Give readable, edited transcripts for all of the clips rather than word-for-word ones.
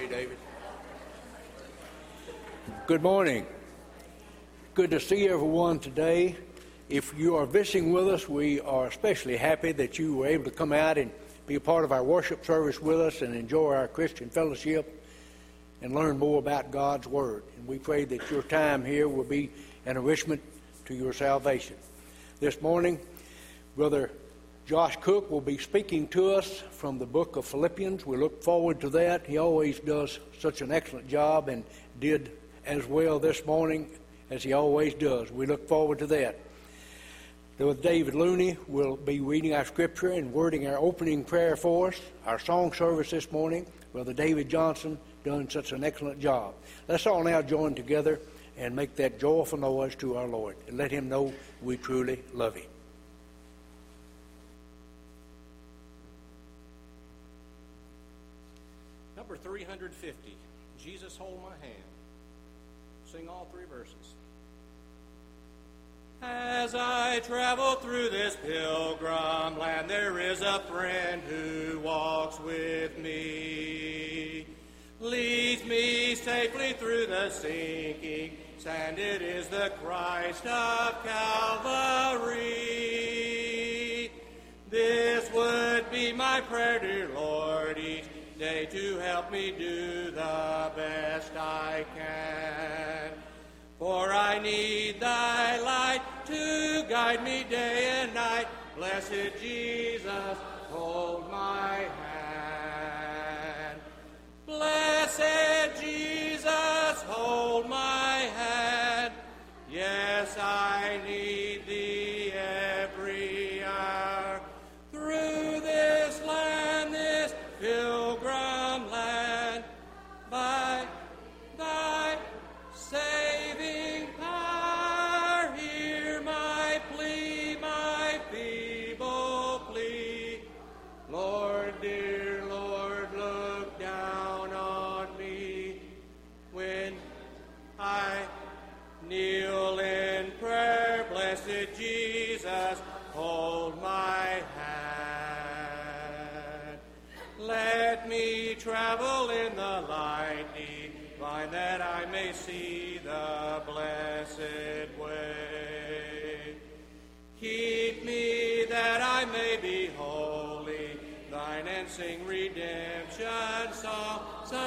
David. Good morning. Good to see everyone today. If you are visiting with us, we are especially happy that you were able to come out and be a part of our worship service with us and enjoy our Christian fellowship and learn more about God's Word. And we pray that your time here will be an enrichment to your salvation. This morning, Brother Josh Cook will be speaking to us from the book of Philippians. We look forward to that. He always does such an excellent job and did as well this morning as he always does. We look forward to that. David Looney will be reading our scripture and wording our opening prayer for us. Our song service this morning, Brother David Johnson, done such an excellent job. Let's all now join together and make that joyful noise to our Lord and let him know we truly love him. Number 350, Jesus Hold My Hand. Sing all three verses. As I travel through this pilgrim land, there is a friend who walks with me, leads me safely through the sinking sand. It is the Christ of Calvary. This would be my prayer, dear Lord, each day to help me do the best I can. For I need thy light to guide me day and night. Blessed Jesus, hold my hand. Blessed Jesus, hold my hand. Yes, I need thee every hour. Through this land, this pilgrim land, by thy saving power, hear my plea, my feeble plea. Lord, dear Lord, look down on me when I kneel in prayer. Blessed Jesus, hold my hand. Let me travel in the light divine, that I may see the blessed way. Keep me that I may be holy thine, and sing redemption song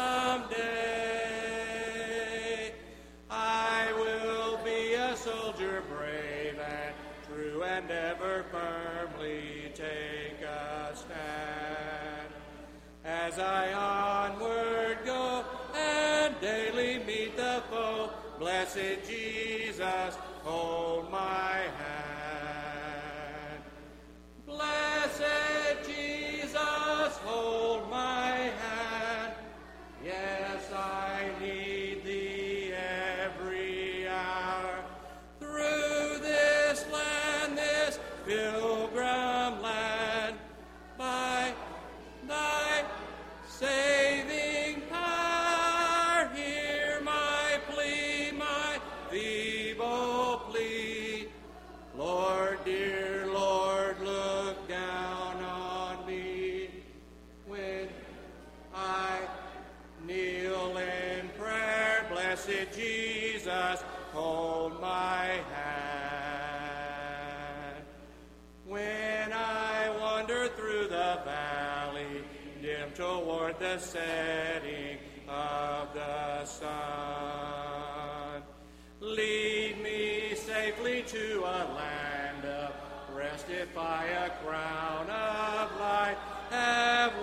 someday. I will be a soldier brave and true, and ever firmly take a stand. As I onward go and daily meet the foe, blessed Jesus, hold my hand. Blessed Jesus, hold my hand. Yes, I need thee every hour. Through this land, this pilgrim land, by thy saving power, hear my plea, my feeble plea. Lord, dear Lord, look down on me when I kneel in prayer. Blessed Jesus, hold my hand. When I wander through the valley, dim toward the setting of the sun, lead me safely to a land of rest, if I a crown of life have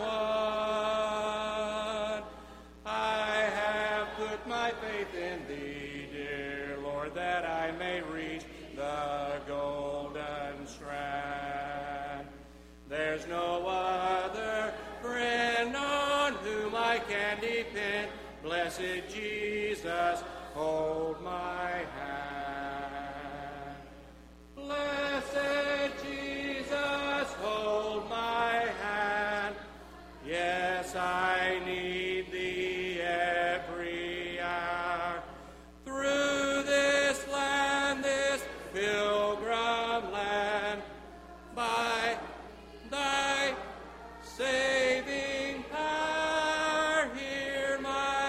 won. I have put my faith in thee, dear Lord, that I may reach the golden strand. There's no other friend on whom I can depend. Blessed Jesus, hold my hand. Blessed Jesus, hold my hand. Yes, I need thee every hour. Through this land, this pilgrim land, by thy saving power, hear my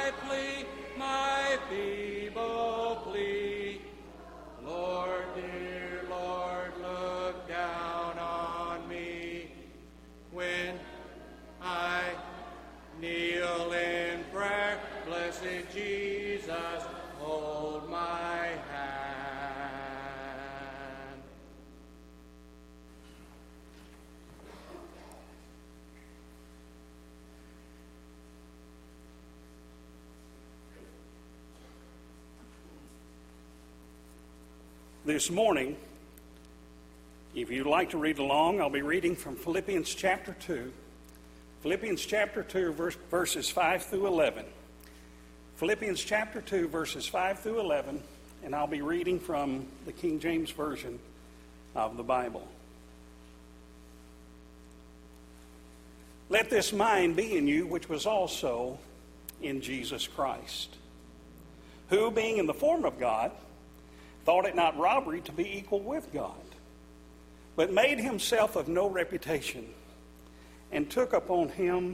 This morning, if you'd like to read along, I'll be reading from Philippians chapter 2. Philippians chapter 2, verses 5 through 11. Philippians chapter 2, verses 5 through 11, and I'll be reading from the King James Version of the Bible. Let this mind be in you, which was also in Jesus Christ, who, being in the form of God, thought it not robbery to be equal with God, but made himself of no reputation, and took upon him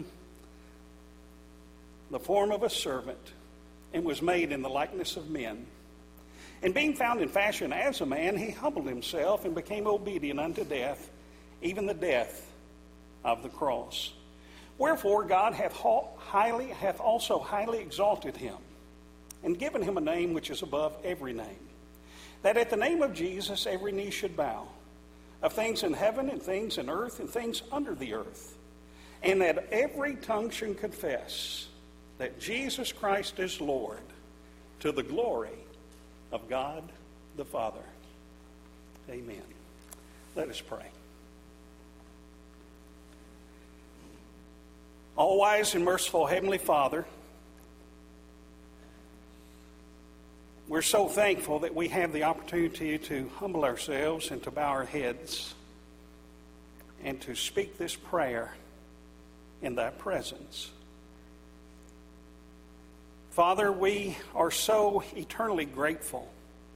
the form of a servant, and was made in the likeness of men. And being found in fashion as a man, he humbled himself and became obedient unto death, even the death of the cross. Wherefore God hath also highly exalted him, and given him a name which is above every name, that at the name of Jesus every knee should bow, of things in heaven and things in earth and things under the earth, and that every tongue should confess that Jesus Christ is Lord, to the glory of God the Father. Amen. Let us pray. All-wise and merciful Heavenly Father, we're so thankful that we have the opportunity to humble ourselves and to bow our heads and to speak this prayer in thy presence. Father, we are so eternally grateful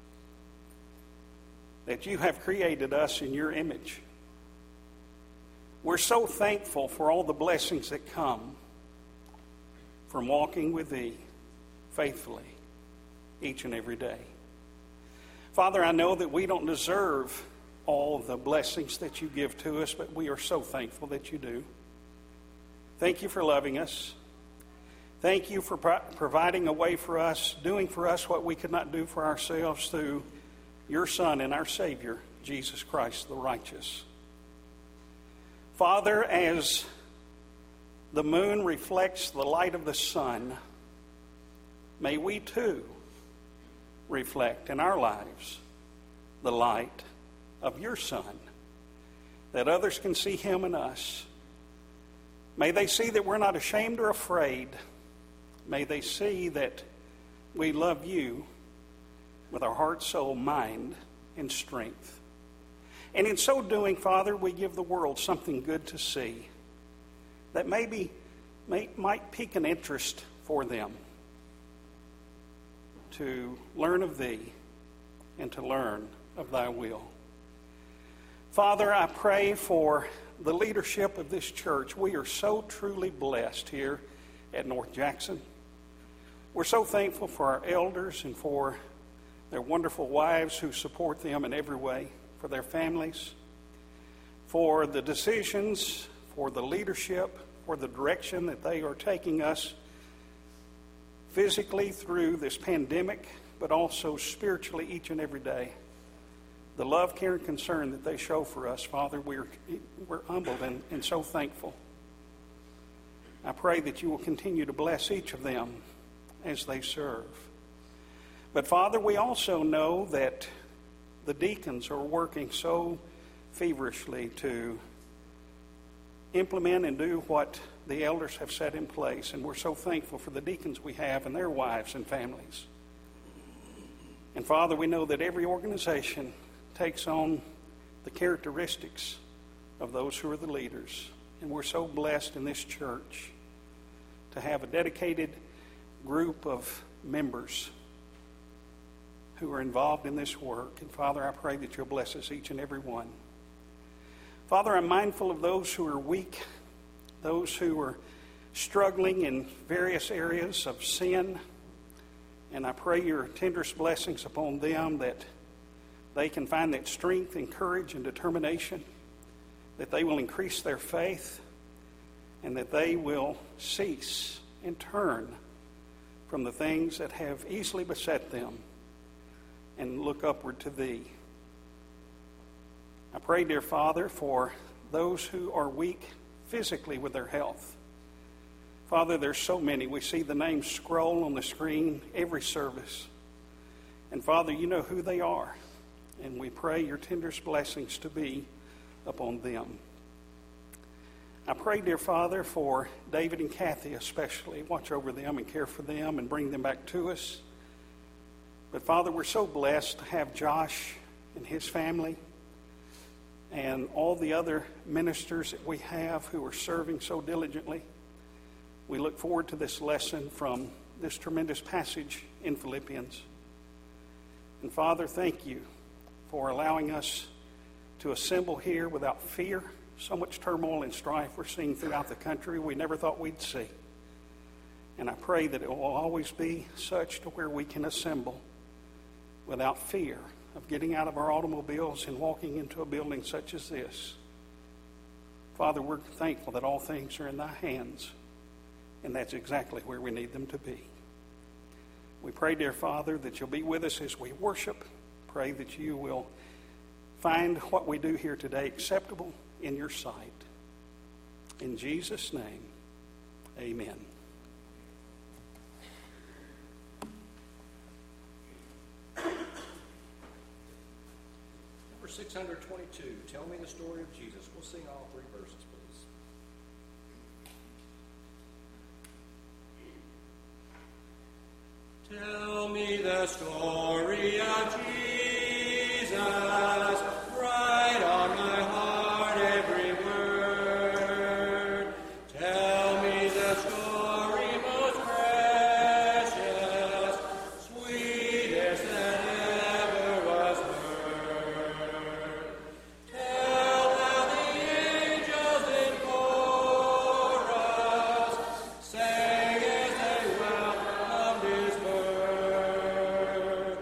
that you have created us in your image. We're so thankful for all the blessings that come from walking with thee faithfully each and every day. Father, I know that we don't deserve all the blessings that you give to us, but we are so thankful that you do. Thank you for loving us. Thank you for providing a way for us, doing for us what we could not do for ourselves through your Son and our Savior, Jesus Christ the righteous. Father, as the moon reflects the light of the sun, may we too reflect in our lives the light of your Son, that others can see him in us. May they see that we're not ashamed or afraid. May they see that we love you with our heart, soul, mind, and strength. And in so doing, Father, we give the world something good to see that might pique an interest for them to learn of thee and to learn of thy will. Father, I pray for the leadership of this church. We are so truly blessed here at North Jackson. We're so thankful for our elders and for their wonderful wives who support them in every way, for their families, for the decisions, for the leadership, for the direction that they are taking us physically through this pandemic, but also spiritually each and every day. The love, care, and concern that they show for us, Father, we're humbled and so thankful. I pray that you will continue to bless each of them as they serve. But Father, we also know that the deacons are working so feverishly to implement and do what the elders have set in place. And we're so thankful for the deacons we have and their wives and families. And Father, we know that every organization takes on the characteristics of those who are the leaders. And we're so blessed in this church to have a dedicated group of members who are involved in this work. And Father, I pray that you'll bless us each and every one. Father, I'm mindful of those who are weak, those who are struggling in various areas of sin. And I pray your tenderest blessings upon them, that they can find that strength and courage and determination, that they will increase their faith, and that they will cease and turn from the things that have easily beset them and look upward to thee. I pray, dear Father, for those who are weak physically with their health. Father, there's so many. We see the names scroll on the screen every service. And Father, you know who they are. and we pray your tenderest blessings to be upon them. I pray, dear Father, for David and Kathy especially. Watch over them and care for them and bring them back to us. But Father, we're so blessed to have Josh and his family and all the other ministers that we have who are serving so diligently. We look forward to this lesson from this tremendous passage in Philippians. And Father, thank you for allowing us to assemble here without fear. So much turmoil and strife we're seeing throughout the country we never thought we'd see. And I pray that it will always be such to where we can assemble without fear of getting out of our automobiles and walking into a building such as this. Father, we're thankful that all things are in thy hands, and that's exactly where we need them to be. We pray, dear Father, that you'll be with us as we worship. Pray that you will find what we do here today acceptable in your sight. In Jesus' name, amen. Number 622, Tell Me the Story of Jesus. We'll sing all three verses, please. Tell me the story of Jesus, write on my heart every word. Tell me the story most precious, sweetest that ever was heard. Tell how the angels in chorus sang as they welcomed his birth.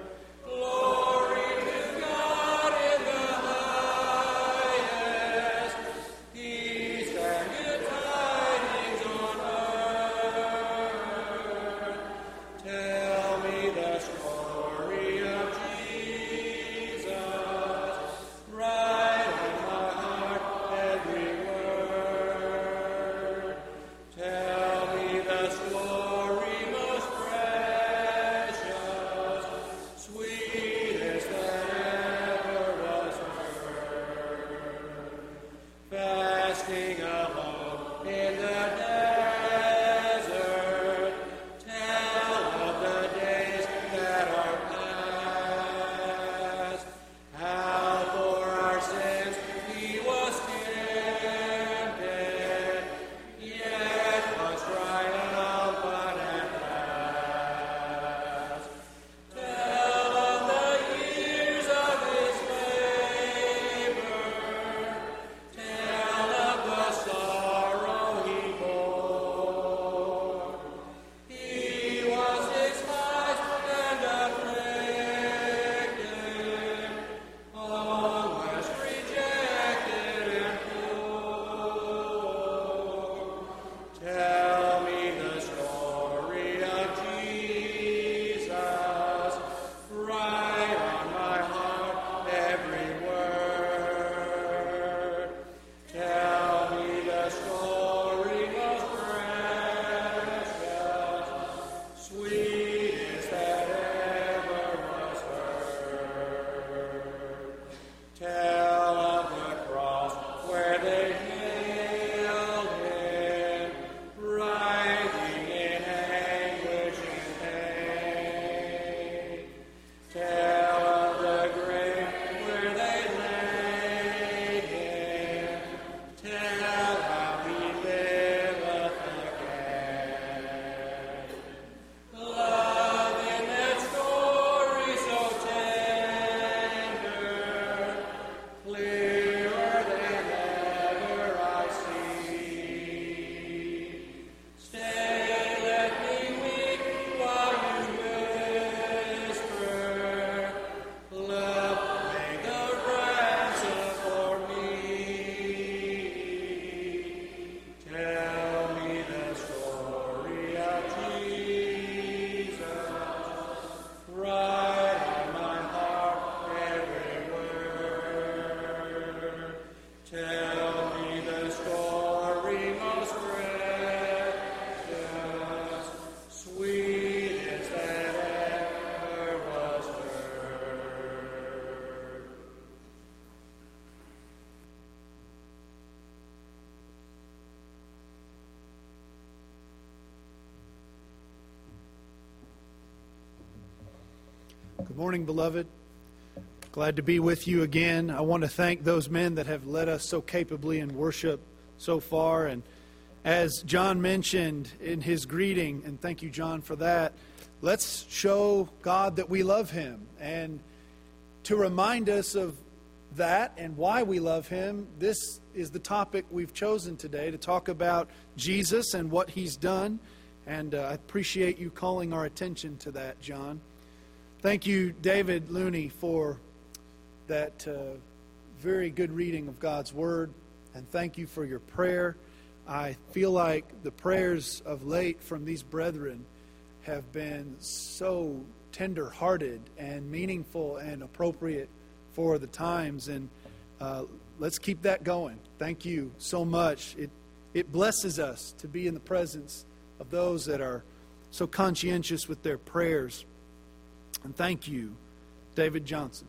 Morning, beloved. Glad to be with you again. I want to thank those men that have led us so capably in worship so far. And as John mentioned in his greeting, and thank you, John, for that, let's show God that we love Him. And to remind us of that and why we love Him, this is the topic we've chosen today, to talk about Jesus and what He's done. And I appreciate you calling our attention to that, John. Thank you, David Looney, for that very good reading of God's Word. And thank you for your prayer. I feel like the prayers of late from these brethren have been so tender-hearted and meaningful and appropriate for the times. And let's keep that going. Thank you so much. It blesses us to be in the presence of those that are so conscientious with their prayers. And thank you, David Johnson.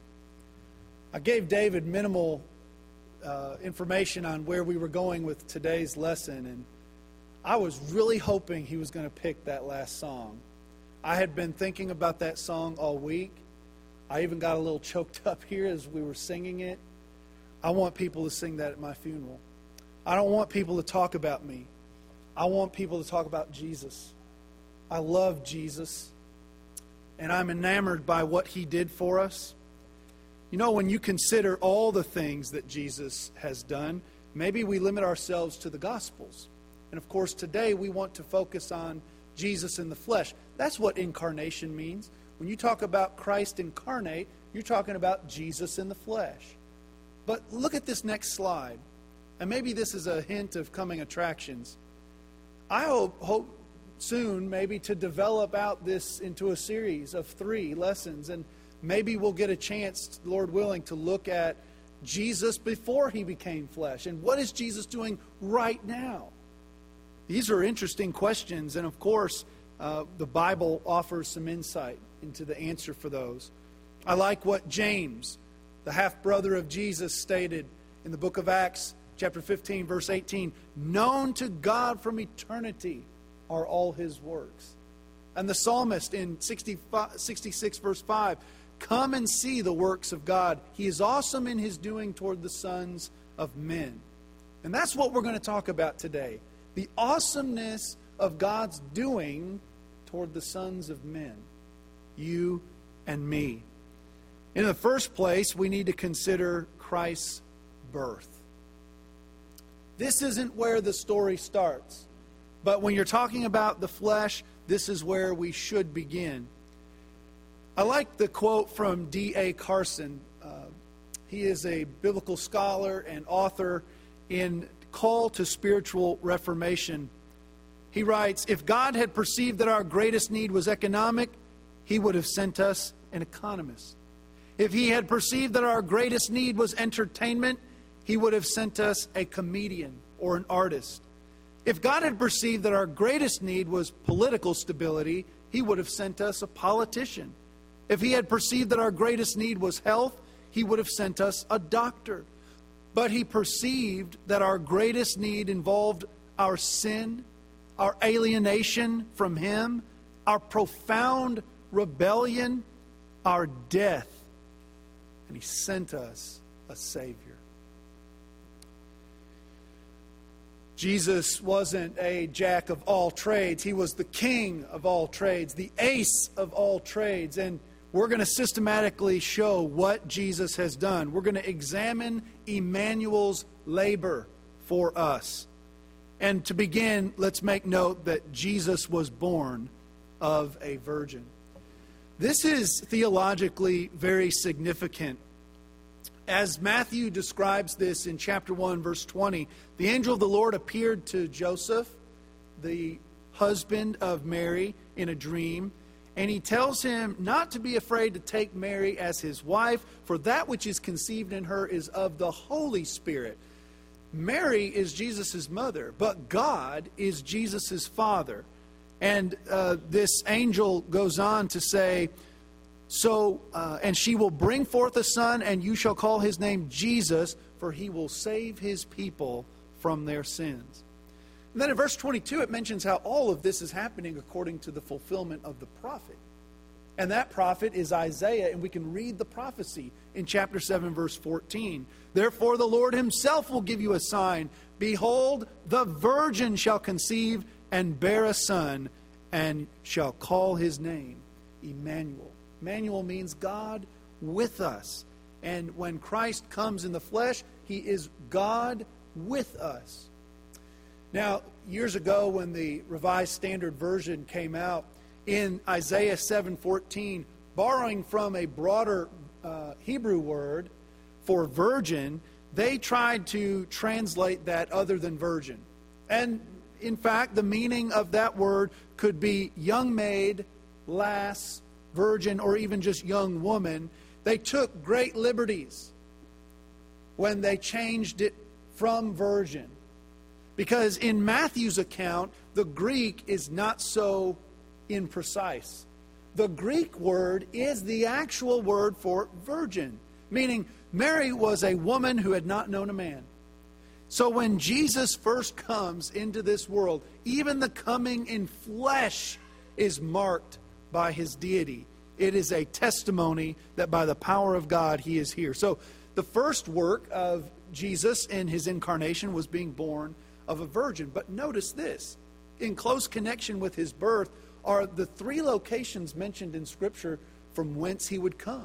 I gave David minimal information on where we were going with today's lesson, and I was really hoping he was going to pick that last song. I had been thinking about that song all week. I even got a little choked up here as we were singing it. I want people to sing that at my funeral. I don't want people to talk about me. I want people to talk about Jesus. I love Jesus, and I'm enamored by what He did for us. You know, when you consider all the things that Jesus has done, maybe we limit ourselves to the Gospels. And of course, today we want to focus on Jesus in the flesh. That's what incarnation means. When you talk about Christ incarnate, you're talking about Jesus in the flesh. But look at this next slide. And maybe this is a hint of coming attractions. I hope soon maybe to develop out this into a series of 3 lessons. And maybe we'll get a chance, Lord willing, to look at Jesus before He became flesh. And what is Jesus doing right now? These are interesting questions. And of course, the Bible offers some insight into the answer for those. I like what James, the half-brother of Jesus, stated in the book of Acts, chapter 15, verse 18. Known to God from eternity are all His works. And the psalmist in 66, verse 5, come and see the works of God. He is awesome in His doing toward the sons of men. And that's what we're going to talk about today. The awesomeness of God's doing toward the sons of men. You and me. In the first place, we need to consider Christ's birth. This isn't where the story starts. But when you're talking about the flesh, this is where we should begin. I like the quote from D.A. Carson. He is a biblical scholar and author in Call to Spiritual Reformation. He writes, if God had perceived that our greatest need was economic, He would have sent us an economist. If He had perceived that our greatest need was entertainment, He would have sent us a comedian or an artist. If God had perceived that our greatest need was political stability, He would have sent us a politician. If He had perceived that our greatest need was health, He would have sent us a doctor. But He perceived that our greatest need involved our sin, our alienation from Him, our profound rebellion, our death. And He sent us a Savior. Jesus wasn't a jack of all trades. He was the king of all trades, the ace of all trades. And we're going to systematically show what Jesus has done. We're going to examine Emmanuel's labor for us. And to begin, let's make note that Jesus was born of a virgin. This is theologically very significant. As Matthew describes this in chapter 1, verse 20, the angel of the Lord appeared to Joseph, the husband of Mary, in a dream. And he tells him not to be afraid to take Mary as his wife, for that which is conceived in her is of the Holy Spirit. Mary is Jesus' mother, but God is Jesus' father. And this angel goes on to say, and she will bring forth a son, and you shall call his name Jesus, for he will save his people from their sins. And then in verse 22, it mentions how all of this is happening according to the fulfillment of the prophet. And that prophet is Isaiah, and we can read the prophecy in chapter 7, verse 14. Therefore the Lord himself will give you a sign. Behold, the virgin shall conceive and bear a son, and shall call his name Emmanuel. Emmanuel means God with us. And when Christ comes in the flesh, he is God with us. Now, years ago when the Revised Standard Version came out, in Isaiah 7:14, borrowing from a broader Hebrew word for virgin, they tried to translate that other than virgin. And in fact, the meaning of that word could be young maid, lass, virgin, or even just young woman. They took great liberties when they changed it from virgin. Because in Matthew's account, the Greek is not so imprecise. The Greek word is the actual word for virgin, meaning Mary was a woman who had not known a man. So when Jesus first comes into this world, even the coming in flesh is marked by his deity. It is a testimony that by the power of God he is here. So the first work of Jesus in his incarnation was being born of a virgin. But notice this, in close connection with his birth are the three locations mentioned in Scripture from whence he would come.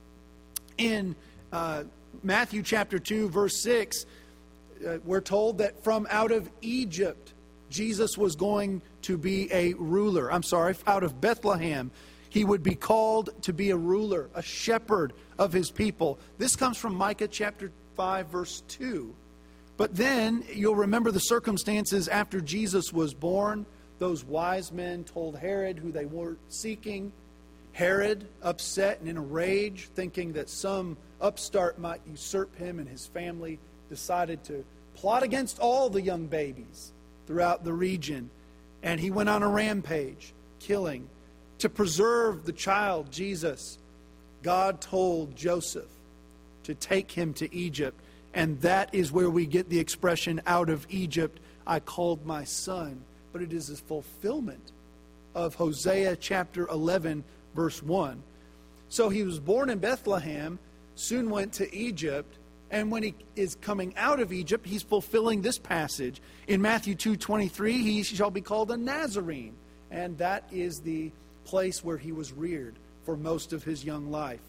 In Matthew chapter 2, verse 6, we're told that from out of Egypt, Jesus was going to be a ruler. Out of Bethlehem, he would be called to be a ruler, a shepherd of his people. This comes from Micah chapter 5, verse 2. But then you'll remember the circumstances after Jesus was born. Those wise men told Herod who they were seeking. Herod, upset and in a rage, thinking that some upstart might usurp him and his family, decided to plot against all the young babies throughout the region. And he went on a rampage, killing. To preserve the child, Jesus, God told Joseph to take him to Egypt. And that is where we get the expression, out of Egypt I called my son. But it is a fulfillment of Hosea chapter 11, verse 1. So he was born in Bethlehem, soon went to Egypt, and when he is coming out of Egypt, he's fulfilling this passage. In Matthew 2:23, he shall be called a Nazarene. And that is the place where he was reared for most of his young life.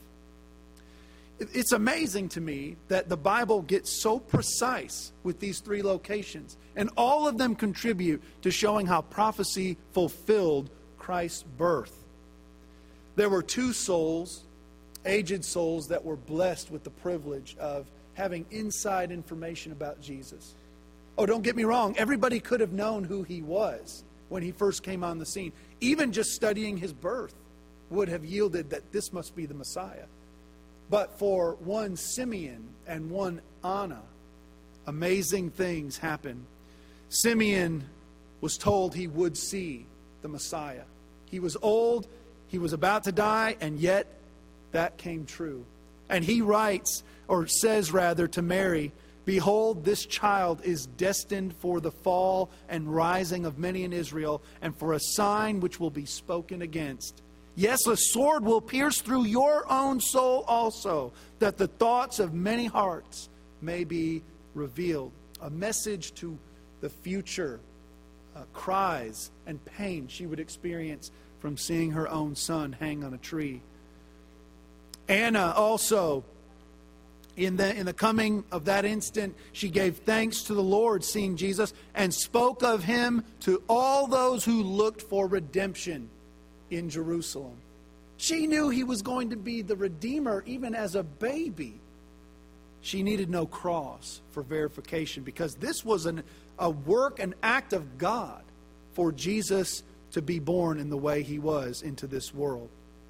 It's amazing to me that the Bible gets so precise with these three locations, and all of them contribute to showing how prophecy fulfilled Christ's birth. There were two souls, aged souls, that were blessed with the privilege of having inside information about Jesus. Oh, don't get me wrong, everybody could have known who he was when he first came on the scene. Even just studying his birth would have yielded that this must be the Messiah. But for one Simeon and one Anna, amazing things happened. Simeon was told he would see the Messiah. He was old, he was about to die, and yet that came true. And he writes, or says rather, to Mary, behold, this child is destined for the fall and rising of many in Israel, and for a sign which will be spoken against. Yes, a sword will pierce through your own soul also, that the thoughts of many hearts may be revealed. A message to the future, cries and pain she would experience from seeing her own son hang on a tree. Anna also, in the coming of that instant, she gave thanks to the Lord, seeing Jesus, and spoke of him to all those who looked for redemption in Jerusalem. She knew he was going to be the Redeemer even as a baby. She needed no cross for verification, because this was a work, an act of God for Jesus to be born in the way he was into this world.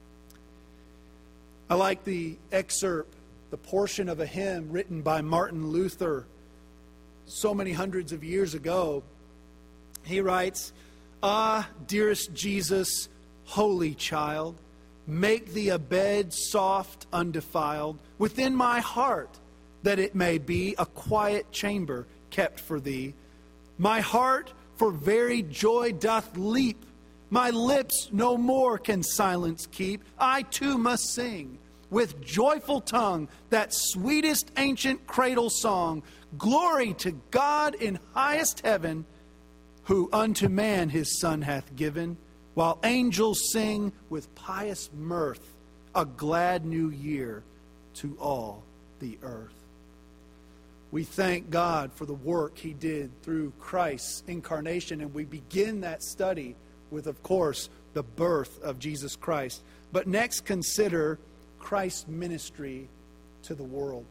I like the excerpt, the portion of a hymn written by Martin Luther so many hundreds of years ago. He writes, "Ah, dearest Jesus, holy child, make thee a bed soft, undefiled, within my heart, that it may be a quiet chamber kept for thee. My heart for very joy doth leap, My lips no more can silence keep. I too must sing with joyful tongue that sweetest ancient cradle song. Glory to God in highest heaven, who unto man his Son hath given, while angels sing with pious mirth a glad new year to all the earth. We thank God for the work he did through Christ's incarnation, and we begin that study with, of course, the birth of Jesus Christ. But next, consider Christ's ministry to the world.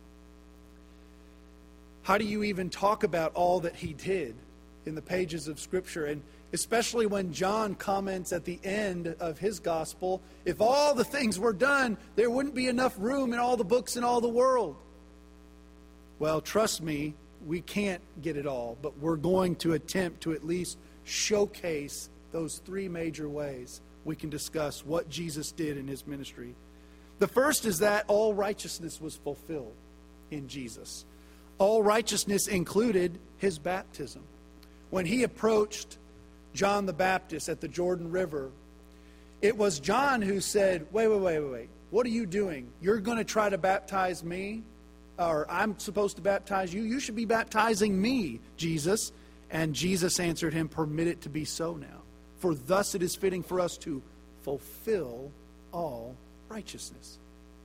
How do you even talk about all that he did in the pages of Scripture? And especially when John comments at the end of his gospel, if all the things were done, there wouldn't be enough room in all the books in all the world. Well, trust me, we can't get it all, but we're going to attempt to at least showcase those three major ways we can discuss what Jesus did in his ministry. The first is that all righteousness was fulfilled in Jesus. All righteousness included his baptism. When he approached John the Baptist at the Jordan River, it was John who said, wait, what are you doing? You're going to try to baptize me? Or I'm supposed to baptize you? You should be baptizing me, Jesus. And Jesus answered him, permit it to be so now. For thus it is fitting for us to fulfill all righteousness.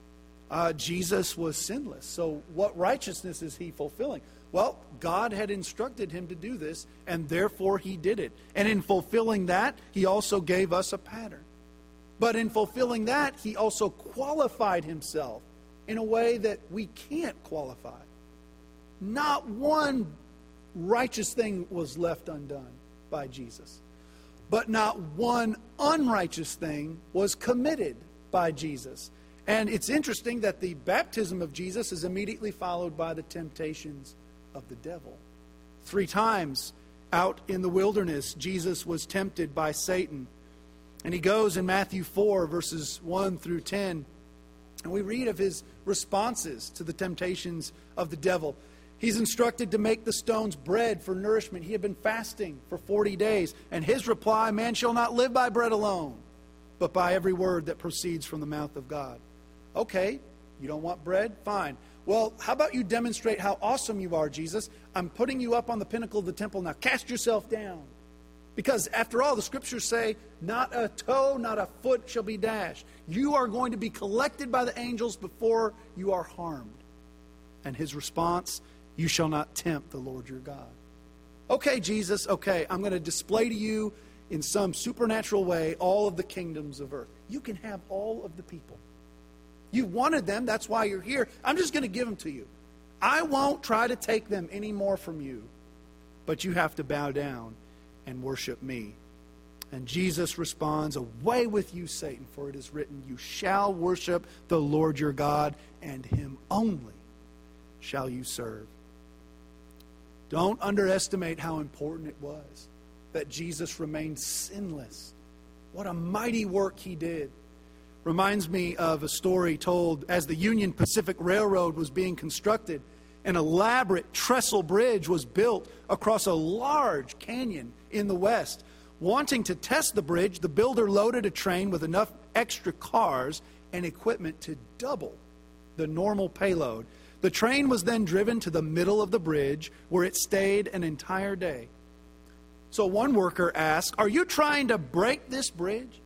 Jesus was sinless. So what righteousness is he fulfilling? Well, God had instructed him to do this, and therefore he did it. And in fulfilling that, he also gave us a pattern. But in fulfilling that, he also qualified himself in a way that we can't qualify. Not one righteous thing was left undone by Jesus. But not one unrighteous thing was committed by Jesus. And it's interesting that the baptism of Jesus is immediately followed by the temptations of the devil. 3 times out in the wilderness, Jesus was tempted by Satan. And he goes in Matthew 4, verses 1 through 10, and we read of his responses to the temptations of the devil. He's instructed to make the stones bread for nourishment. He had been fasting for 40 days. And his reply, man shall not live by bread alone, but by every word that proceeds from the mouth of God. Okay, you don't want bread? Fine. Well, how about you demonstrate how awesome you are, Jesus? I'm putting you up on the pinnacle of the temple. Now cast yourself down. Because after all, the scriptures say, not a toe, not a foot shall be dashed. You are going to be collected by the angels before you are harmed. And his response, you shall not tempt the Lord your God. Okay, Jesus, okay, I'm going to display to you in some supernatural way all of the kingdoms of earth. You can have all of the people. You wanted them, that's why you're here. I'm just going to give them to you. I won't try to take them any more from you, but you have to bow down and worship me. And Jesus responds, away with you, Satan, for it is written, you shall worship the Lord your God, and him only shall you serve. Don't underestimate how important it was that Jesus remained sinless. What a mighty work he did. Reminds me of a story told as the Union Pacific Railroad was being constructed. An elaborate trestle bridge was built across a large canyon in the west. Wanting to test the bridge, the builder loaded a train with enough extra cars and equipment to double the normal payload. The train was then driven to the middle of the bridge, where it stayed an entire day. So one worker asked, are you trying to break this bridge?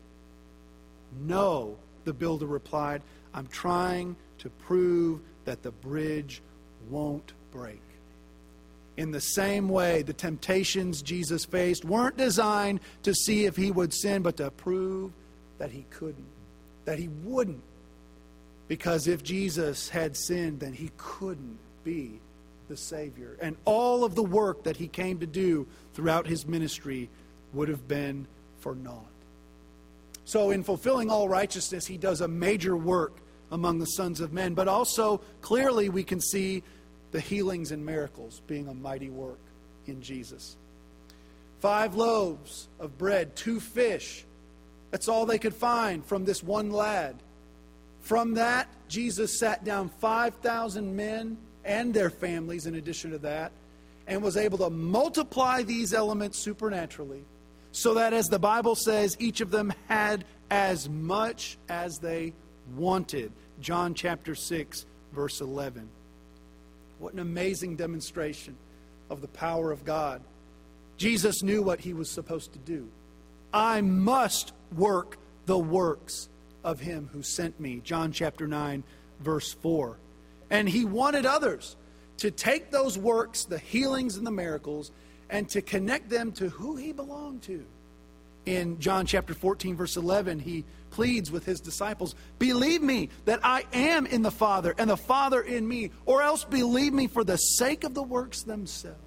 No, the builder replied, I'm trying to prove that the bridge won't break. In the same way, the temptations Jesus faced weren't designed to see if he would sin, but to prove that he couldn't, that he wouldn't. Because if Jesus had sinned, then he couldn't be the Savior. And all of the work that he came to do throughout his ministry would have been for naught. So in fulfilling all righteousness, he does a major work among the sons of men. But also, clearly, we can see the healings and miracles being a mighty work in Jesus. 5 loaves of bread, 2 fish. That's all they could find from this one lad. From that, Jesus sat down 5,000 men and their families in addition to that, and was able to multiply these elements supernaturally. so that, as the Bible says, each of them had as much as they wanted. John chapter 6, verse 11. What an amazing demonstration of the power of God. Jesus knew what he was supposed to do. I must work the works of him who sent me. John chapter 9, verse 4. And he wanted others to take those works, the healings and the miracles, and to connect them to who he belonged to. In John chapter 14, verse 11, he pleads with his disciples, believe me that I am in the Father and the Father in me, or else believe me for the sake of the works themselves.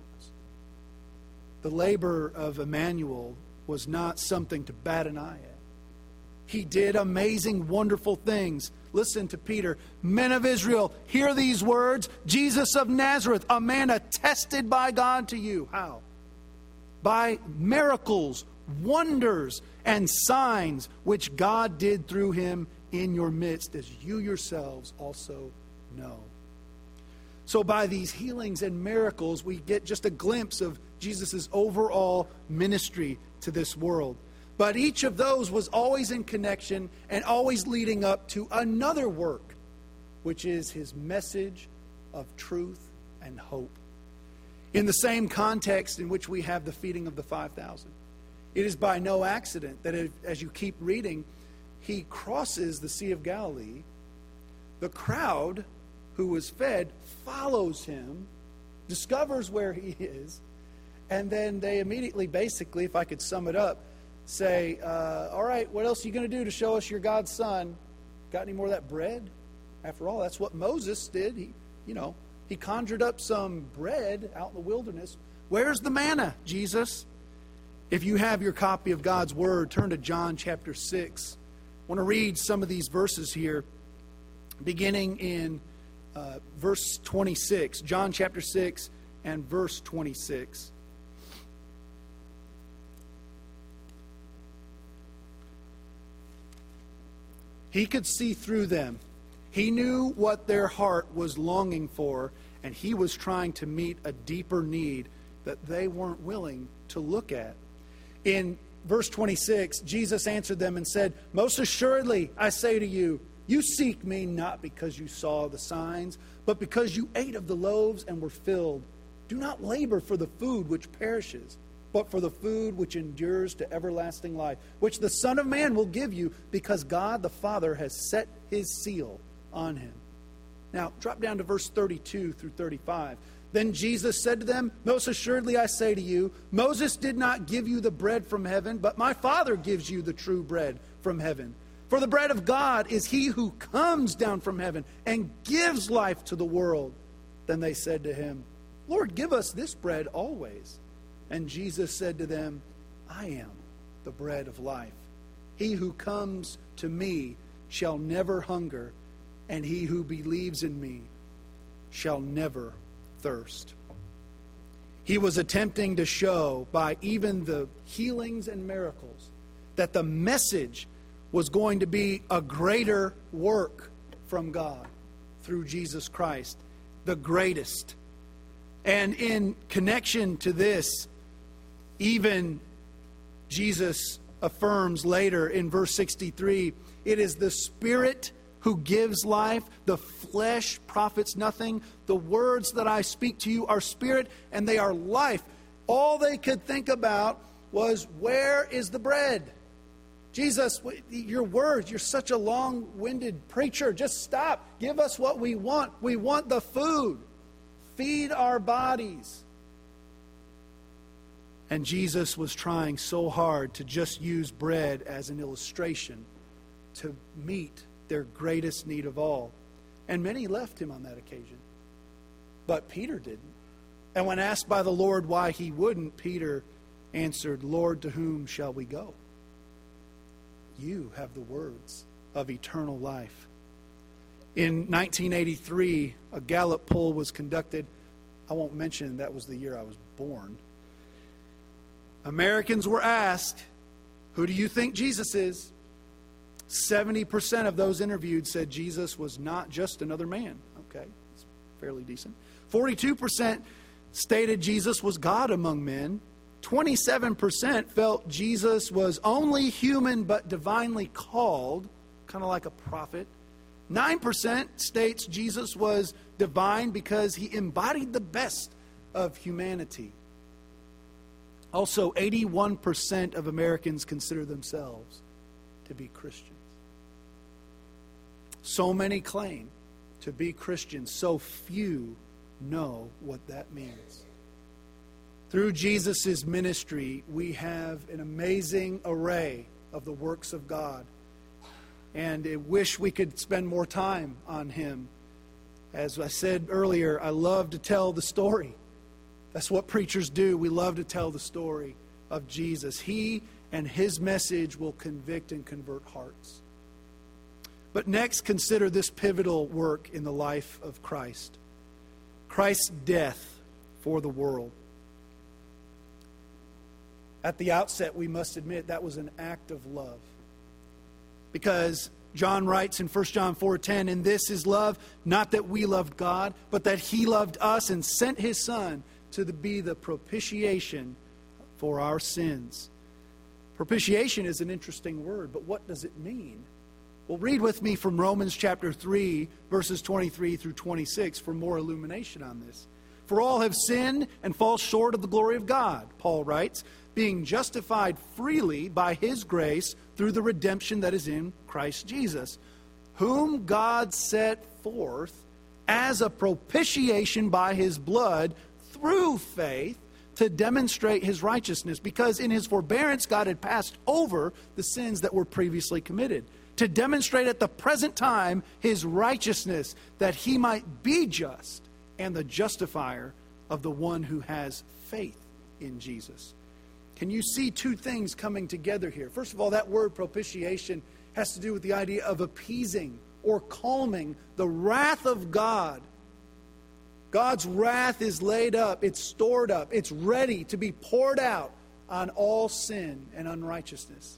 The labor of Emmanuel was not something to bat an eye at. He did amazing, wonderful things. Listen to Peter. Men of Israel, hear these words. Jesus of Nazareth, a man attested by God to you. How? By miracles, wonders, and signs which God did through him in your midst, as you yourselves also know. So by these healings and miracles, we get just a glimpse of Jesus' overall ministry to this world. But each of those was always in connection and always leading up to another work, which is his message of truth and hope. In the same context in which we have the feeding of the 5,000, it is by no accident that as you keep reading, he crosses the Sea of Galilee. The crowd who was fed follows him, discovers where he is, and then they immediately, basically, if I could sum it up, say, all right, what else are you going to do to show us you're God's son? Got any more of that bread? After all, that's what Moses did. He conjured up some bread out in the wilderness. Where's the manna, Jesus? If you have your copy of God's Word, turn to John chapter 6. I want to read some of these verses here, beginning in verse 26. John chapter 6 and verse 26. He could see through them. He knew what their heart was longing for, and he was trying to meet a deeper need that they weren't willing to look at. In verse 26, Jesus answered them and said, most assuredly, I say to you, you seek me not because you saw the signs, but because you ate of the loaves and were filled. Do not labor for the food which perishes, but for the food which endures to everlasting life, which the Son of Man will give you, because God the Father has set his seal on him. Now, drop down to verse 32 through 35. Then Jesus said to them, most assuredly I say to you, Moses did not give you the bread from heaven, but my Father gives you the true bread from heaven. For the bread of God is he who comes down from heaven and gives life to the world. Then they said to him, Lord, give us this bread always. And Jesus said to them, I am the bread of life. He who comes to me shall never hunger, and he who believes in me shall never thirst. He was attempting to show by even the healings and miracles that the message was going to be a greater work from God through Jesus Christ, the greatest. And in connection to this, even Jesus affirms later in verse 63, it is the Spirit who gives life. The flesh profits nothing. The words that I speak to you are spirit and they are life. All they could think about was, where is the bread? Jesus, your words, you're such a long-winded preacher. Just stop. Give us what we want. We want the food. Feed our bodies. And Jesus was trying so hard to just use bread as an illustration to meet their greatest need of all. And many left him on that occasion. But Peter didn't. And when asked by the Lord why he wouldn't, Peter answered, Lord, to whom shall we go? You have the words of eternal life. In 1983, a Gallup poll was conducted. I won't mention that was the year I was born. Americans were asked, who do you think Jesus is? 70% of those interviewed said Jesus was not just another man. Okay, it's fairly decent. 42% stated Jesus was God among men. 27% felt Jesus was only human but divinely called, kind of like a prophet. 9% states Jesus was divine because he embodied the best of humanity. Also, 81% of Americans consider themselves to be Christians. So many claim to be Christians, so few know what that means. Through Jesus' ministry, we have an amazing array of the works of God. And I wish we could spend more time on him. As I said earlier, I love to tell the story. That's what preachers do. We love to tell the story of Jesus. He and his message will convict and convert hearts. But next, consider this pivotal work in the life of Christ. Christ's death for the world. At the outset, we must admit that was an act of love. Because John writes in 1 John 4:10, "And this is love, not that we loved God, but that he loved us and sent his Son to be the propitiation for our sins." Propitiation is an interesting word, but what does it mean? Well, read with me from Romans chapter 3, verses 23 through 26 for more illumination on this. "For all have sinned and fall short of the glory of God," Paul writes, "being justified freely by his grace through the redemption that is in Christ Jesus, whom God set forth as a propitiation by his blood through faith to demonstrate his righteousness, because in his forbearance God had passed over the sins that were previously committed, to demonstrate at the present time his righteousness, that he might be just and the justifier of the one who has faith in Jesus." Can you see two things coming together here? First of all, that word propitiation has to do with the idea of appeasing or calming the wrath of God. God's wrath is laid up, it's stored up, it's ready to be poured out on all sin and unrighteousness.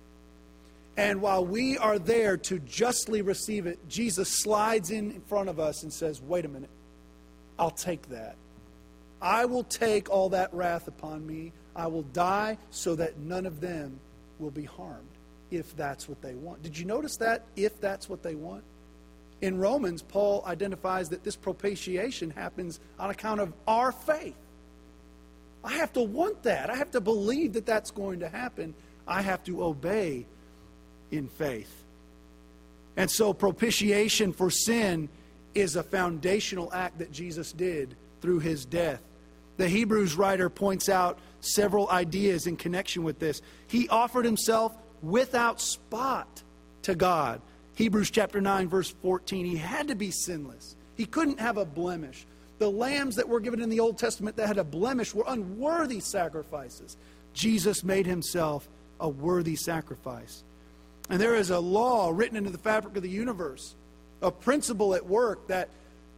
And while we are there to justly receive it, Jesus slides in front of us and says, "Wait a minute, I'll take that. I will take all that wrath upon me. I will die so that none of them will be harmed, if that's what they want." Did you notice that? If that's what they want? In Romans, Paul identifies that this propitiation happens on account of our faith. I have to want that. I have to believe that that's going to happen. I have to obey in faith. And so propitiation for sin is a foundational act that Jesus did through his death. The Hebrews writer points out several ideas in connection with this. He offered himself without spot to God. Hebrews chapter 9, verse 14. He had to be sinless. He couldn't have a blemish. The lambs that were given in the Old Testament that had a blemish were unworthy sacrifices. Jesus made himself a worthy sacrifice. And there is a law written into the fabric of the universe, a principle at work, that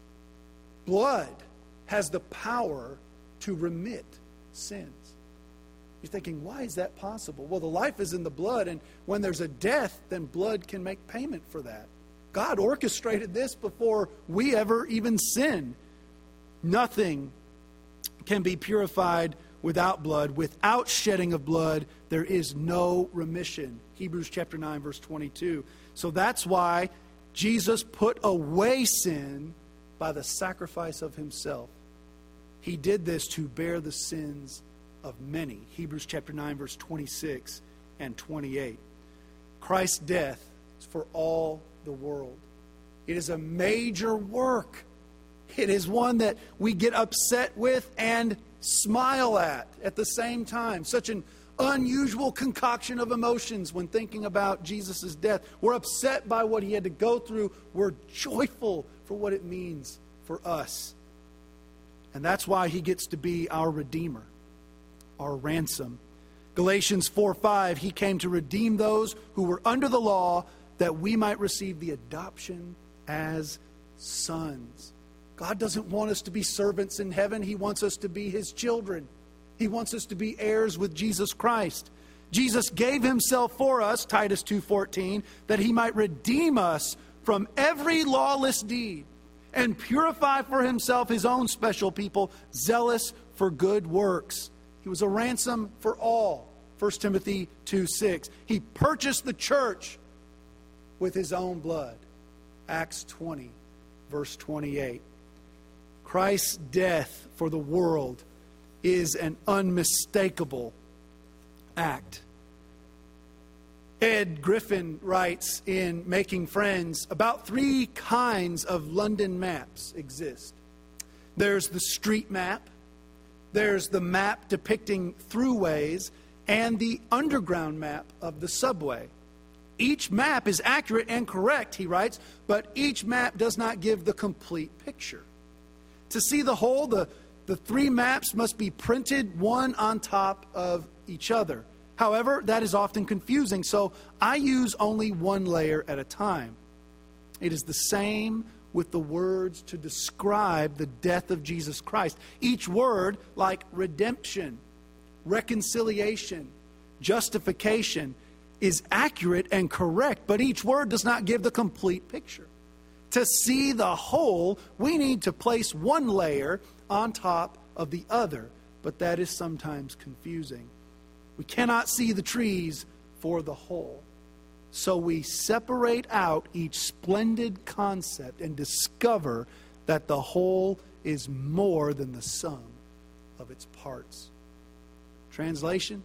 blood has the power to remit sins. You're thinking, why is that possible? Well, the life is in the blood, and when there's a death, then blood can make payment for that. God orchestrated this before we ever even sinned. Nothing can be purified without blood. Without shedding of blood, there is no remission. Hebrews chapter 9, verse 22. So that's why Jesus put away sin by the sacrifice of himself. He did this to bear the sins of many. Hebrews chapter 9, verse 26 and 28. Christ's death is for all the world. It is a major work. It is one that we get upset with and smile at the same time. Such an unusual concoction of emotions when thinking about Jesus' death. We're upset by what he had to go through. We're joyful for what it means for us. And that's why he gets to be our Redeemer, our ransom. Galatians 4:5, he came to redeem those who were under the law, that we might receive the adoption as sons. God doesn't want us to be servants in heaven. He wants us to be his children. He wants us to be heirs with Jesus Christ. Jesus gave himself for us, Titus 2:14, that he might redeem us from every lawless deed and purify for himself his own special people, zealous for good works. He was a ransom for all. 1 Timothy 2:6. He purchased the church with his own blood. Acts 20, verse 28. Christ's death for the world is an unmistakable act. Ed Griffin writes in Making Friends, about 3 kinds of London maps exist. There's the street map, there's the map depicting throughways, and the underground map of the subway. Each map is accurate and correct, he writes, but each map does not give the complete picture. To see the whole, the 3 maps must be printed one on top of each other. However, that is often confusing, so I use only one layer at a time. It is the same with the words to describe the death of Jesus Christ. Each word, like redemption, reconciliation, justification, is accurate and correct, but each word does not give the complete picture. To see the whole, we need to place one layer on top of the other, but that is sometimes confusing. We cannot see the trees for the whole. So we separate out each splendid concept and discover that the whole is more than the sum of its parts. Translation: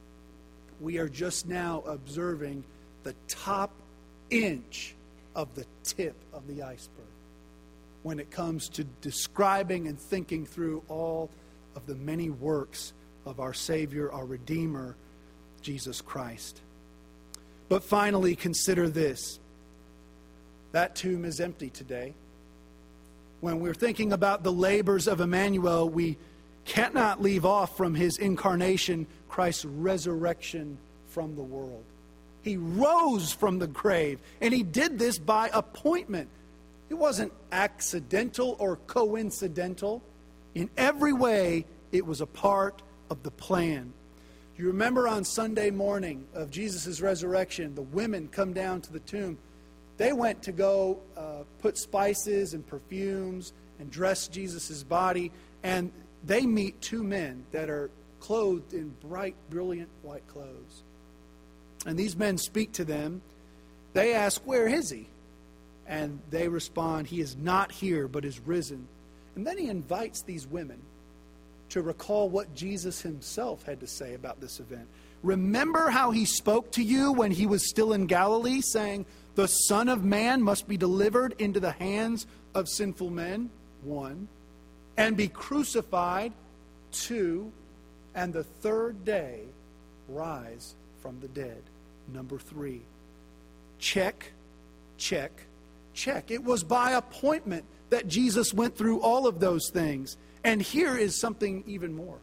we are just now observing the top inch of the tip of the iceberg when it comes to describing and thinking through all of the many works of our Savior, our Redeemer, Jesus Christ. But finally, consider this. That tomb is empty today. When we're thinking about the labors of Emmanuel, we cannot leave off from his incarnation, Christ's resurrection from the world. He rose from the grave, and he did this by appointment. It wasn't accidental or coincidental. In every way, it was a part of the plan. You remember on Sunday morning of Jesus' resurrection, the women come down to the tomb. They went to go put spices and perfumes and dress Jesus' body, and they meet 2 men that are clothed in bright, brilliant white clothes. And these men speak to them. They ask, "Where is he?" And they respond, "He is not here, but is risen." And then he invites these women to recall what Jesus himself had to say about this event. Remember how he spoke to you when he was still in Galilee, saying, "The Son of Man must be delivered into the hands of sinful men," 1, "and be crucified," 2, "and the 3rd day rise from the dead," number 3. Check, check, check. It was by appointment that Jesus went through all of those things. And here is something even more.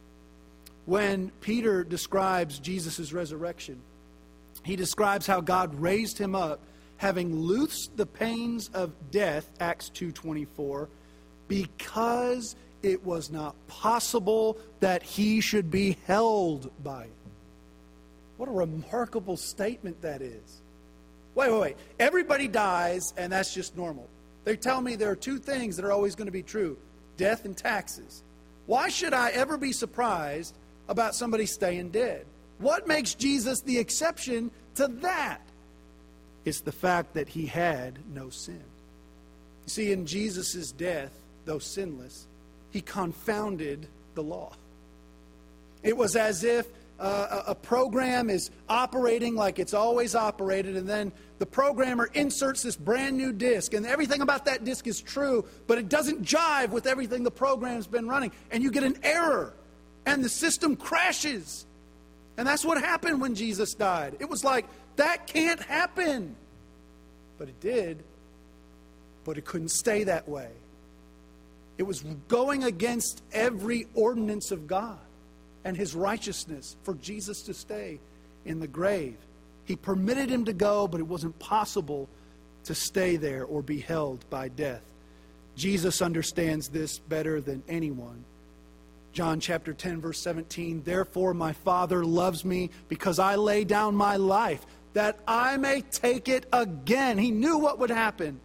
When Peter describes Jesus' resurrection, he describes how God raised him up, having loosed the pains of death, Acts 2:24, because it was not possible that he should be held by it. What a remarkable statement that is. Wait. Everybody dies, and that's just normal. They tell me there are 2 things that are always going to be true: death and taxes. Why should I ever be surprised about somebody staying dead? What makes Jesus the exception to that? It's the fact that he had no sin. You see, in Jesus' death, though sinless, he confounded the law. It was as if a program is operating like it's always operated, and then the programmer inserts this brand new disk, and everything about that disk is true, but it doesn't jive with everything the program's been running, and you get an error, and the system crashes. And that's what happened when Jesus died. It was like, that can't happen. But it did, but it couldn't stay that way. It was going against every ordinance of God and his righteousness for Jesus to stay in the grave. He permitted him to go, but it wasn't possible to stay there or be held by death. Jesus understands this better than anyone. John chapter 10, verse 17, "Therefore my Father loves me, because I lay down my life, that I may take it again." He knew what would happen.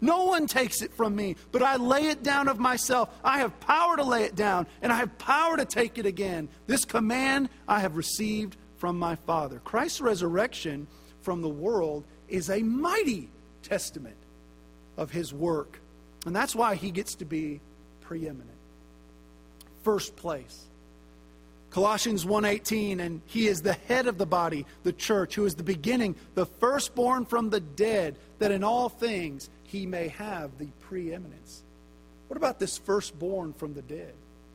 No one takes it from me, but I lay it down of myself. I have power to lay it down, and I have power to take it again. This command I have received from my Father. Christ's resurrection from the world is a mighty testament of his work. And that's why he gets to be preeminent. First place. Colossians 1:18, and he is the head of the body, the church, who is the beginning, the firstborn from the dead, that in all things he may have the preeminence. What about this firstborn from the dead?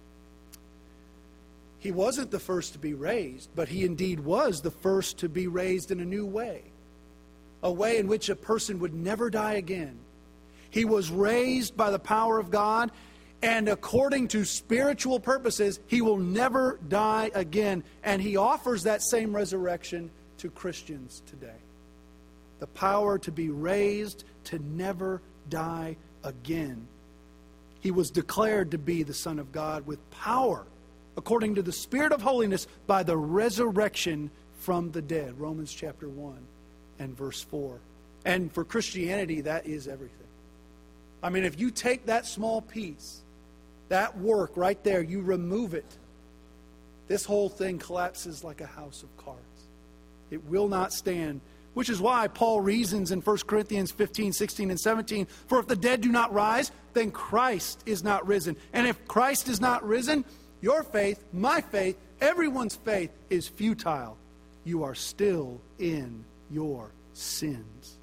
He wasn't the first to be raised, but he indeed was the first to be raised in a new way. A way in which a person would never die again. He was raised by the power of God, and according to spiritual purposes, he will never die again. And he offers that same resurrection to Christians today. The power to be raised, to never die again. He was declared to be the Son of God with power, according to the Spirit of holiness, by the resurrection from the dead. Romans chapter 1 and verse 4. And for Christianity, that is everything. I mean, if you take that small piece, that work right there, you remove it, this whole thing collapses like a house of cards. It will not stand. Which is why Paul reasons in 1 Corinthians 15, 16, and 17, for if the dead do not rise, then Christ is not risen. And if Christ is not risen, your faith, my faith, everyone's faith is futile. You are still in your sins.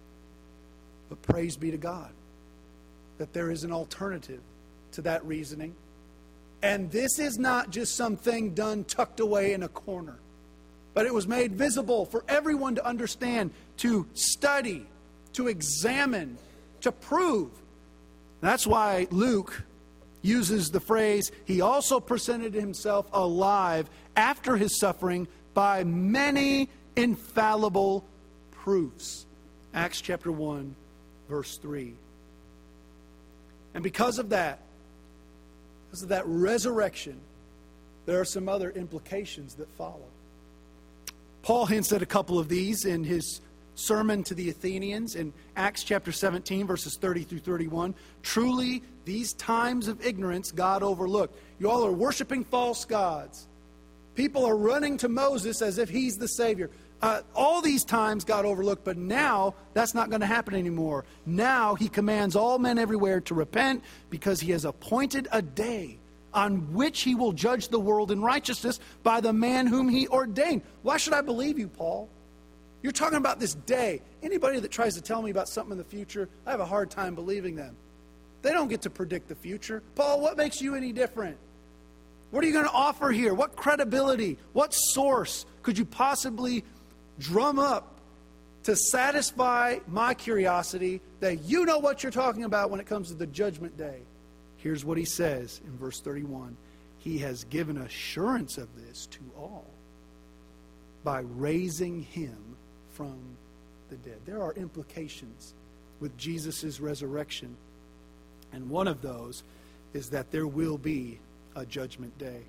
But praise be to God that there is an alternative to that reasoning. And this is not just something done tucked away in a corner, but it was made visible for everyone to understand, to study, to examine, to prove. That's why Luke uses the phrase, he also presented himself alive after his suffering by many infallible proofs. Acts chapter 1, verse 3. And because of that resurrection, there are some other implications that follow. Paul hints at a couple of these in his sermon to the Athenians in Acts chapter 17, verses 30 through 31. Truly, these times of ignorance God overlooked. You all are worshiping false gods. People are running to Moses as if he's the Savior. All these times God overlooked, but now that's not going to happen anymore. Now he commands all men everywhere to repent because he has appointed a day on which he will judge the world in righteousness by the man whom he ordained. Why should I believe you, Paul? You're talking about this day. Anybody that tries to tell me about something in the future, I have a hard time believing them. They don't get to predict the future. Paul, what makes you any different? What are you going to offer here? What credibility, what source could you possibly drum up to satisfy my curiosity that you know what you're talking about when it comes to the judgment day? Here's what he says in verse 31. He has given assurance of this to all by raising him from the dead. There are implications with Jesus' resurrection. And one of those is that there will be a judgment day.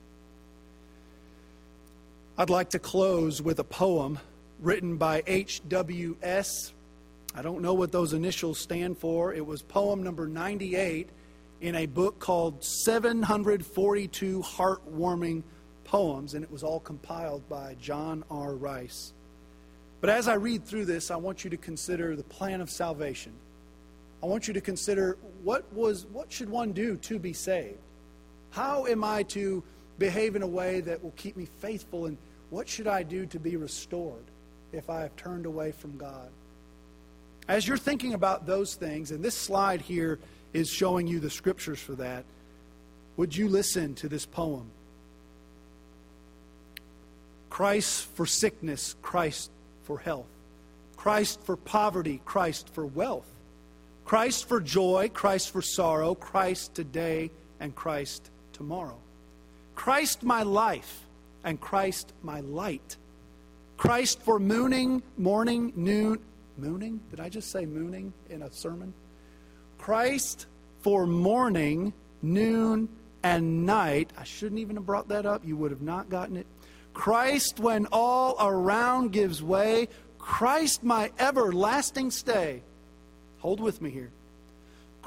I'd like to close with a poem written by H.W.S. I don't know what those initials stand for. It was poem number 98 in a book called 742 Heartwarming Poems, and it was all compiled by John R. Rice. But as I read through this, I want you to consider the plan of salvation. I want you to consider what should one do to be saved? How am I to behave in a way that will keep me faithful, and what should I do to be restored if I have turned away from God? As you're thinking about those things, and this slide here is showing you the scriptures for that, would you listen to this poem? Christ for sickness, Christ for health. Christ for poverty, Christ for wealth. Christ for joy, Christ for sorrow, Christ today and Christ tomorrow. Christ my life and Christ my light. Christ for mooning, morning, noon. Mooning? Did I just say mooning in a sermon? Christ for morning, noon, and night. I shouldn't even have brought that up. You would have not gotten it. Christ when all around gives way. Christ my everlasting stay. Hold with me here.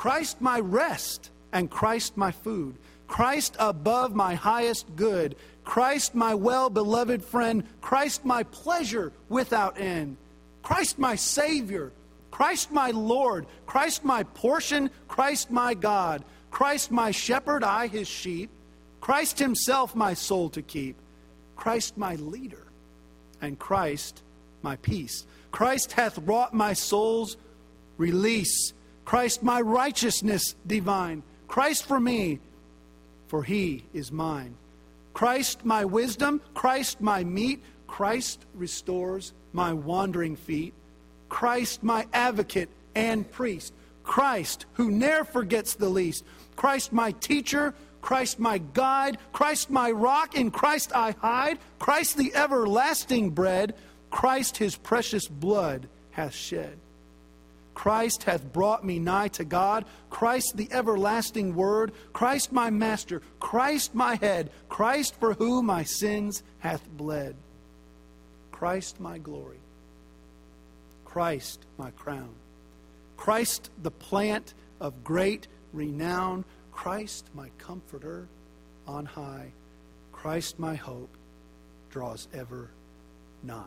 Christ my rest, and Christ my food. Christ above my highest good. Christ my well-beloved friend. Christ my pleasure without end. Christ my Savior. Christ my Lord. Christ my portion. Christ my God. Christ my shepherd, I his sheep. Christ himself my soul to keep. Christ my leader. And Christ my peace. Christ hath wrought my soul's release. Christ my righteousness divine. Christ for me, for he is mine. Christ my wisdom. Christ my meat. Christ restores my wandering feet. Christ my advocate and priest. Christ who ne'er forgets the least. Christ my teacher. Christ my guide. Christ my rock. In Christ I hide. Christ the everlasting bread. Christ his precious blood hath shed. Christ hath brought me nigh to God. Christ the everlasting word. Christ my master. Christ my head. Christ for whom my sins hath bled. Christ my glory. Christ my crown. Christ the plant of great renown. Christ my comforter on high. Christ my hope draws ever nigh.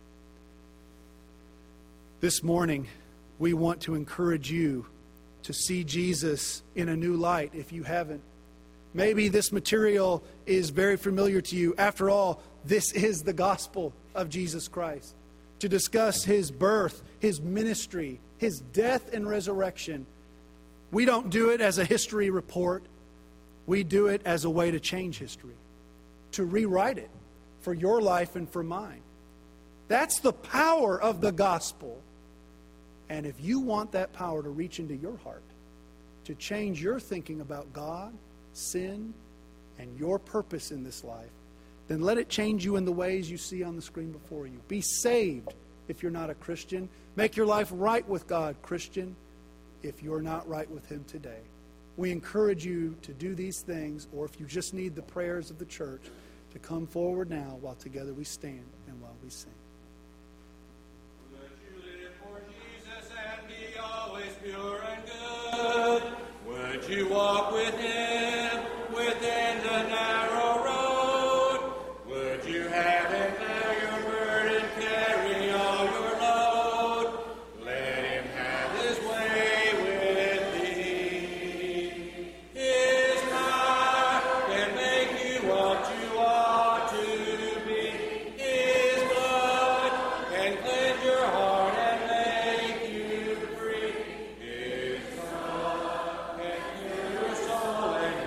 This morning, we want to encourage you to see Jesus in a new light if you haven't. Maybe this material is very familiar to you. After all, this is the gospel of Jesus Christ. To discuss his birth, his ministry, his death and resurrection. We don't do it as a history report. We do it as a way to change history, to rewrite it for your life and for mine. That's the power of the gospel. And if you want that power to reach into your heart, to change your thinking about God, sin, and your purpose in this life, then let it change you in the ways you see on the screen before you. Be saved if you're not a Christian. Make your life right with God, Christian, if you're not right with him today. We encourage you to do these things, or if you just need the prayers of the church, to come forward now while together we stand and while we sing. Pure and good, would you walk with him within the narrow road? Would you have him bear your burden, carry all your load? Let him have his way with thee. His power can make you what you ought to be. His blood can cleanse your heart and make you free. His blood can clear your soul and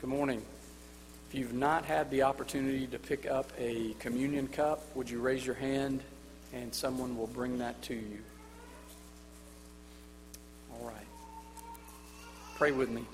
Good morning. If you've not had the opportunity to pick up a communion cup, would you raise your hand and someone will bring that to you? All right. Pray with me.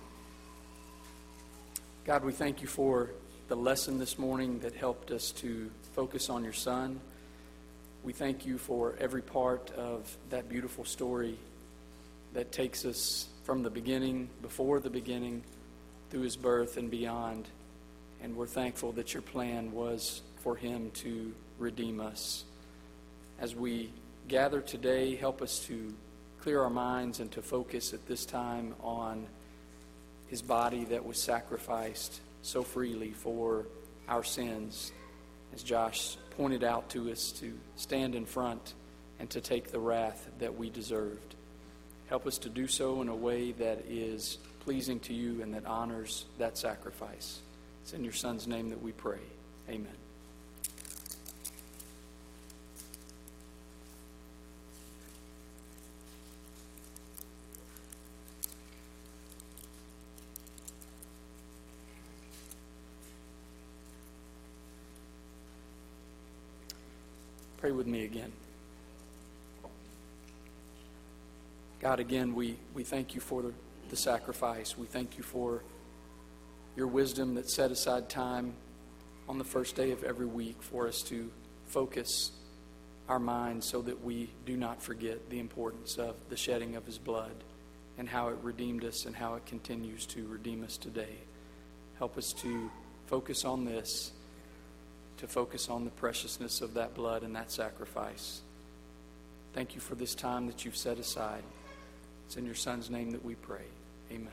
God, we thank you for the lesson this morning that helped us to focus on your Son. We thank you for every part of that beautiful story that takes us from the beginning, before the beginning, through his birth and beyond. And we're thankful that your plan was for him to redeem us. As we gather today, help us to clear our minds and to focus at this time on his body that was sacrificed so freely for our sins. As Josh pointed out to us, to stand in front and to take the wrath that we deserved. Help us to do so in a way that is pleasing to you and that honors that sacrifice. It's in your Son's name that we pray. Amen. Pray with me again. God, again, we thank you for the sacrifice. We thank you for your wisdom that set aside time on the first day of every week for us to focus our minds so that we do not forget the importance of the shedding of his blood and how it redeemed us and how it continues to redeem us today. Help us to focus on this, to focus on the preciousness of that blood and that sacrifice. Thank you for this time that you've set aside. It's in your Son's name that we pray. Amen.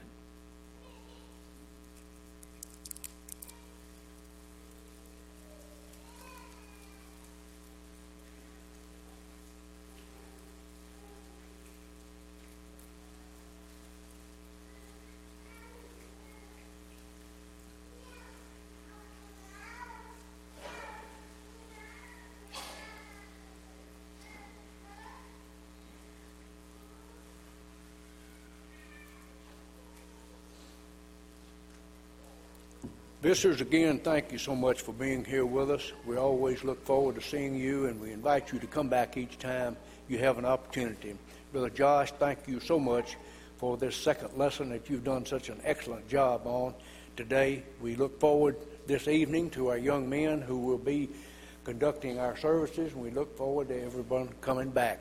Visitors, again, thank you so much for being here with us. We always look forward to seeing you, and we invite you to come back each time you have an opportunity. Brother Josh, thank you so much for this second lesson that you've done such an excellent job on today. We look forward this evening to our young men who will be conducting our services, and we look forward to everyone coming back.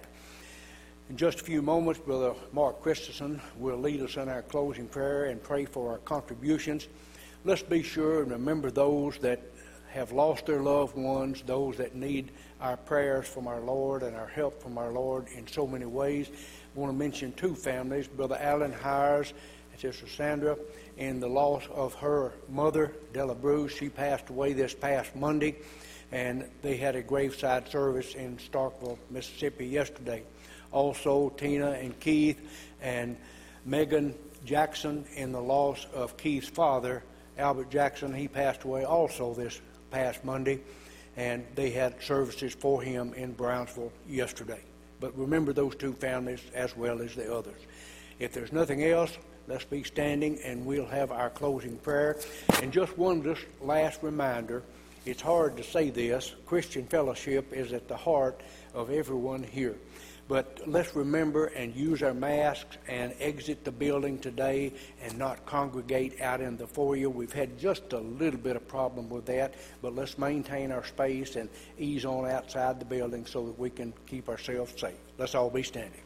In just a few moments, Brother Mark Christensen will lead us in our closing prayer and pray for our contributions. Let's be sure and remember those that have lost their loved ones, those that need our prayers from our Lord and our help from our Lord in so many ways. I want to mention two families, Brother Alan Hires and Sister Sandra, and the loss of her mother, Della Bruce. She passed away this past Monday, and they had a graveside service in Starkville, Mississippi yesterday. Also, Tina and Keith and Megan Jackson in the loss of Keith's father, Albert Jackson. He passed away also this past Monday, and they had services for him in Brownsville yesterday. But remember those two families as well as the others. If there's nothing else, let's be standing and we'll have our closing prayer. And just last reminder, it's hard to say this, Christian fellowship is at the heart of everyone here. But let's remember and use our masks and exit the building today and not congregate out in the foyer. We've had just a little bit of problem with that, but let's maintain our space and ease on outside the building so that we can keep ourselves safe. Let's all be standing.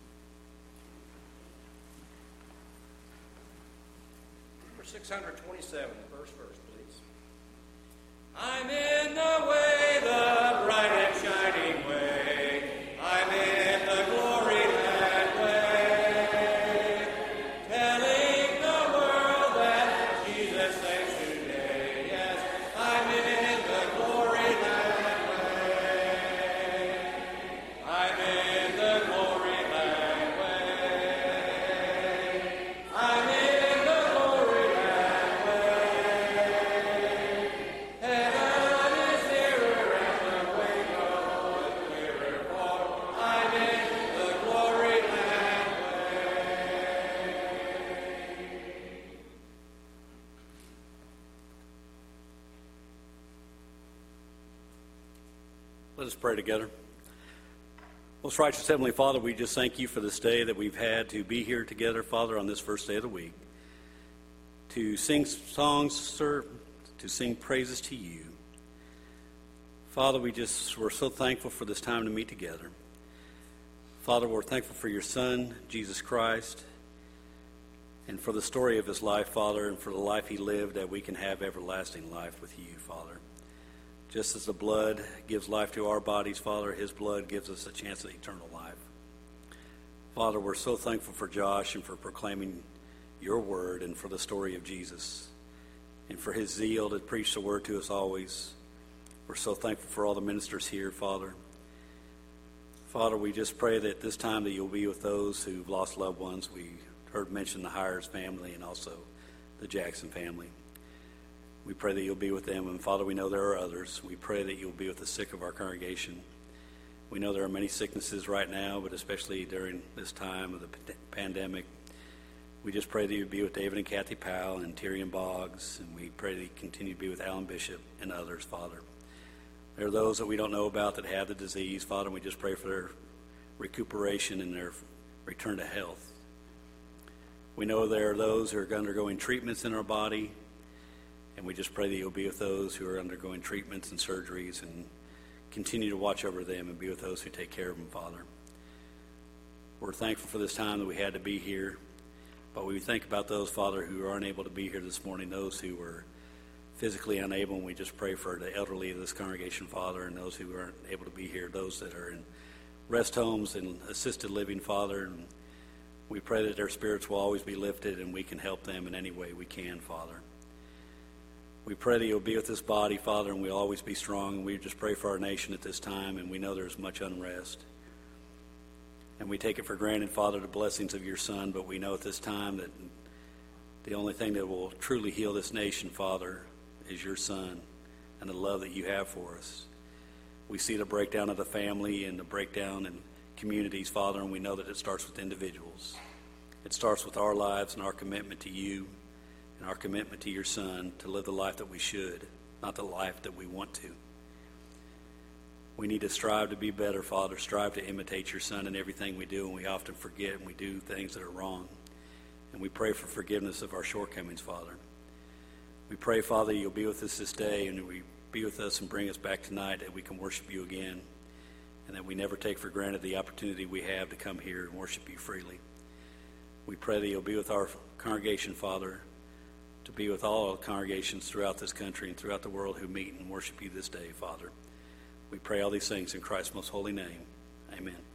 Number 627, the first verse, please. I'm in the way, the bright and shining way. I'm in the glory land way, telling the world that Jesus saves today. Yes, I'm in the glory land way. I'm in the glory land way. I'm in the glory land way. Heaven Let us pray together. Most righteous Heavenly Father, we just thank you for this day that we've had to be here together, Father, on this first day of the week, to sing songs, sir, to sing praises to you. Father, we're so thankful for this time to meet together. Father, we're thankful for your Son, Jesus Christ, and for the story of his life, Father, and for the life he lived, that we can have everlasting life with you, Father. Just as the blood gives life to our bodies, Father, his blood gives us a chance at eternal life. Father, we're so thankful for Josh and for proclaiming your word and for the story of Jesus and for his zeal to preach the word to us always. We're so thankful for all the ministers here, Father. Father, we just pray that this time that you'll be with those who've lost loved ones. We heard mention the Hires family and also the Jackson family. We pray that you'll be with them. And Father, we know there are others. We pray that you'll be with the sick of our congregation. We know there are many sicknesses right now, but especially during this time of the pandemic. We just pray that you'll be with David and Kathy Powell and Tyrion Boggs. And we pray that you continue to be with Alan Bishop and others, Father. There are those that we don't know about that have the disease, Father, and we just pray for their recuperation and their return to health. We know there are those who are undergoing treatments in our body, and we just pray that you'll be with those who are undergoing treatments and surgeries and continue to watch over them and be with those who take care of them, Father. We're thankful for this time that we had to be here, but we think about those, Father, who aren't able to be here this morning, those who were physically unable, and we just pray for the elderly of this congregation, Father, and those who aren't able to be here, those that are in rest homes and assisted living, Father, and we pray that their spirits will always be lifted and we can help them in any way we can, Father. We pray that you'll be with this body, Father, and we'll always be strong, and we just pray for our nation at this time, and we know there's much unrest. And we take it for granted, Father, the blessings of your Son, but we know at this time that the only thing that will truly heal this nation, Father, is your Son and the love that you have for us. We see the breakdown of the family and the breakdown in communities, Father, and we know that it starts with individuals. It starts with our lives and our commitment to you and our commitment to your Son to live the life that we should, not the life that we want to. We need to strive to be better, Father, strive to imitate your Son in everything we do, and we often forget and we do things that are wrong. And we pray for forgiveness of our shortcomings, Father. We pray, Father, you'll be with us this day, and we be with us and bring us back tonight that we can worship you again, and that we never take for granted the opportunity we have to come here and worship you freely. We pray that you'll be with our congregation, Father, to be with all congregations throughout this country and throughout the world who meet and worship you this day, Father. We pray all these things in Christ's most holy name. Amen.